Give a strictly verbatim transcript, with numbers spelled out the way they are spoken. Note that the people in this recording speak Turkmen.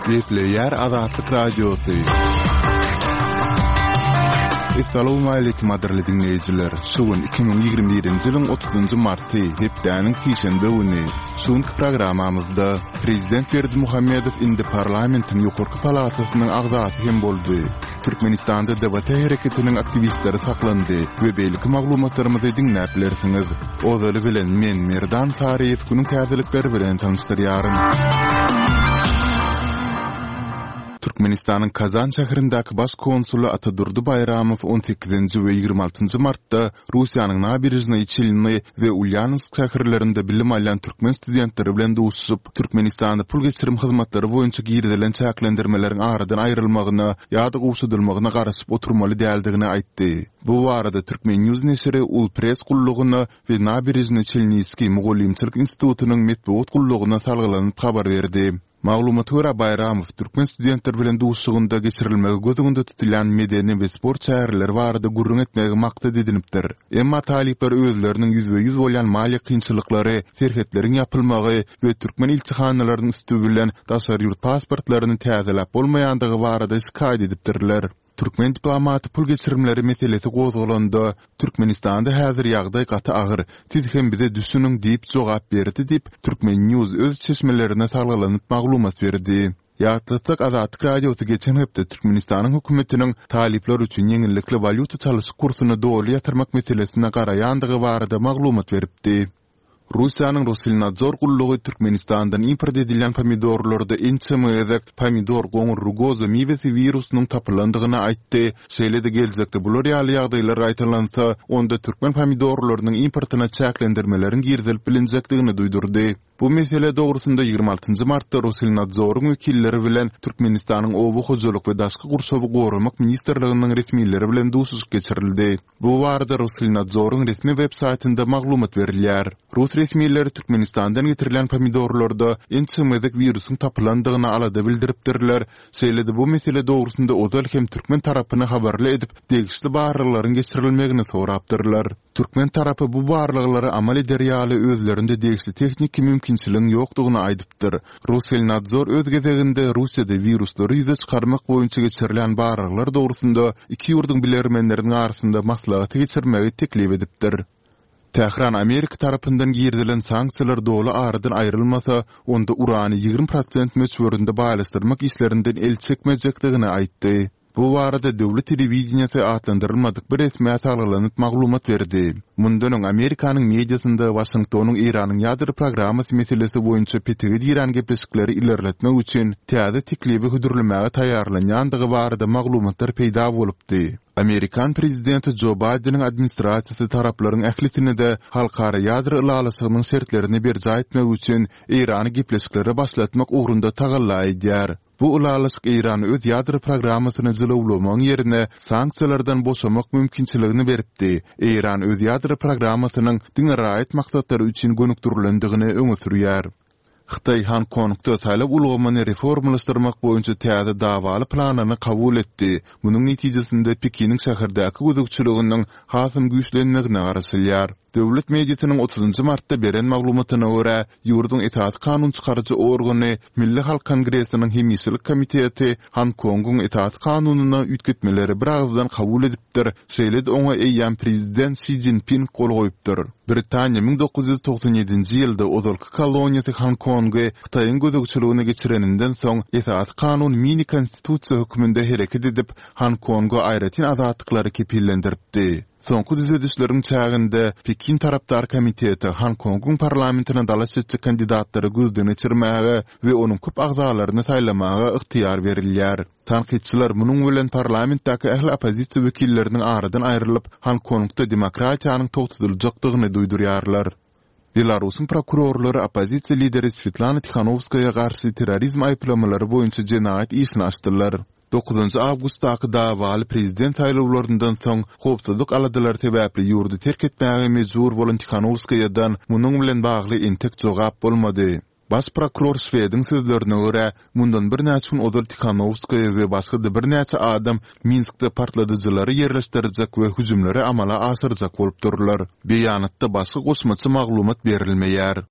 Gepleyer Azatlyk Radiosu. Assalamu alaykum adirli dinleyijiler. Şuun iki bin ýygrimi birinji ýylyň otuzynjy marty hepdäniň kişende güni. Şuňky programamyzda Prezident Berdimuhammedow indi parlamentiň ýokarky palatasynyň agzaty hem boldy. Türkmenistanda debata hereketiniň aktivistleri saklandy we beýleki maglumatlarymyzy dinläp bilersiňiz. Ozaly bilen men Merdan Tariýew günüň täzelikleri bilen tanışdyrýaryn. Türkmenistanyň Kazan şäherindäki baş konsulu Atadurdy Bayramow on sekizinji we ýygrimi altynjy martda Russiýanyň Nabirezhny Çelny we Ulyansk şäherlerinde bilim alan türkmen studentleri bilen duşup Türkmenistanda pul geçirim hyzmatlary boýunça giýdilen çäklendirmeleriň aradan aýrylmagyna ýa-da gowşudylmagyna garaşyp oturmaly däldigini aýtdy. Bu barada Türkmen News nesiri ul press gullugyny we Nabirezhny Çelnyski Mogolimçilik institutynyň metbuat gullugyna salgylanyp habar berdi. Maglumat göre Bayramow türkmen studentler bilen duşugynda geçirilmegi gözüňde tutulan medeni we sport şäherleri barada gurrun etmegi maksat edilipdir. Emma talipler özleriniň yüzde yüz bolan mali kynçylyklary, serhetleriň ýapylmagy we türkmen ilçihanalarynyn üstü bilen daşary ýurt pasportlaryny täzelep bolmaýandygy barada şikayet edipdirler. Türkmen diplomaty pul geçirimleri meselesi gozulanda Türkmenistanda häzir ýagdaý gaty agyr. Siz hem bize düşünüň diýip jogap berdi diýip Türkmen News öz çeşmelerine salgylanyp maglumat berdi. Ýatlyk Azatlyk Radiosu geçen hepde Türkmenistanyň hökümetiniň talipler üçin ýeňillikli valyuta çalyş kursyny dogry ýatyrmak meselesine garaýandygy barada maglumat beripdi. Russiýanyň Rosilnadzor gullugy Türkmenistandan import edilen pomidorlarda ençemezek pomidor goňur rugoza mewesi virusynyň tapylandygyny aýtdy. Şeýle-de geljekde bular ýaly ýagdaýlar aýtylansa, onda türkmen pomidorlarynyň importyna çäklendirmeleriň girdilip bilinjekdigini duýdurdy. Bu mesele dogrusunda ýygrimi altynjy martda Rosilnadzoryň wekilleri bilen Türkmenistanyň owu hojalyk we daşky gurşawy gorumak ministrliginiň resmiýetleri bilen duşuş geçirildi. Bu barada Rosilnadzoryň resmi web saýtynda maglumat berilýär. Rus resmiýetleri Türkmenistandan getirilen pomidorlarda ençemezek virusyň tapylandygyny alada bildiripdirler. Şeýle-de bu mesele dogrusunda ozal hem türkmen tarapyny habarly edip degişli barlyklaryň geçirilmegini sorapdyrlar. Türkmen tarapy bu barlyklary amal ederýaly özlerinde degişli tehnik mümkinçiligiň ýokdugyny aýdypdyr. Rosilnadzor öz gezeginde Russiýada viruslary ýüze çykarmak boýunça geçirilen barlyklary dogrusunda iki ýurduň bilermenleriniň arasynda maslahat geçirmegi teklip edipdir. Tehran Amerika tarapyndan girdilen sanksiýalar dogly aradan aýrylmasa, onda urany ýygrimi prosent möçberinde baýlaşdyrmak işlerinden el çekmejekdigini aýtdy. Bu barada döwlet telewizionyasy atlandyrylmadyk bir resmi salgylanyp maglumat berdi. Mundan öň Amerikanyň mediasynda Washingtonyň Iranyň ýadry programmasy meselesi boýunça petigi diýen gepleşikleri ilerletmek üçin täze teklibi hödürlemege taýýarlanýandygy barada maglumatlar peýda bolupdy. Amerikan prezidenti Joe Biden'in administrasiýasy taraplaryň ählisini de halkara ýadry ylalasynyň şertlerini berja etmek üçin Irany gepleşikleri başlatmak ugrunda tagalla edýär. Bu ulalyk Iran öz ýadry programmasyny jylawlamaň ýerine sanksiýalardan boşamak mümkinçiligini beripdi. Iran öz ýadry programmasynyň diňraýat maksatlary üçin gönükdirilendigini öňe sürýär. Xitay Han Kongda saýlap ulgamany reformlaşdyrmak boýunça täze dawaly planyny kabul etdi. Munyň netijesinde Pekiniň şäherdäki gözükçüliginiň hasym güýçlenmegine garaşylýar. Döwlet mediasynyň otuzynjy martda beren maglumatyna görä, ýurduň etaat kanun çykarjy organy Milli Halk Kongressiniň Hemislik komiteti Han Kongyň etaat kanunyny üýtgetmeleri bir agzdan kabul edipdir. Şeýle-de oňa eýýän prezident Xi Jinping kol goýupdyr. Britaniýa ming dokuz ýüz toksan ýedinji ýylda ozalky koloniýasy Han Kongy Xitaýyň gözükçüligine geçireninden soň etaat kanun mini konstitusiýa hökmünde hereket edip Han Konga aýratyn azatlyklary kepillendiripdi. Soňky düzedişleriň çäginde Pekin tarapdar komiteti Han Kongyň parlamentyna dalaş etjek kandidatlary gözden geçirmäge we onuň köp agzalaryny saýlamaga ygtyýar berilýär. Tanqidçiler munyň bilen parlamentdäki ähli opozisiýa wekilleriniň aradan aýrylyp Han Kongda demokratiýanyň togtudyljakdygyny duýdurýarlar. Belarusyň prokurorlary opozisiýa lideri Svetlana Tikhanovskaya garşy terrorizm aýplamalary boýunça jenaýat işini açdylar. dokuzynjy awgustdaky dawaly prezident saýlawlaryndan soň howpsuzlyk aladalar sebäpli ýurdu terk etmäge mejbur bolan Tikhanovskayadan munyň bilen bagly entek jogap bolmady. Baş prokuror Şwediň sözlerine görä, mundan bir näçe gün ozal Tikhanovskaya we başga bir näçe adam Minskde partladyjylary ýerleşdirjek we hüjümlere amala asyrjak bolup durlar. Beýanatda başga gosmaçy maglumat berilmeýär.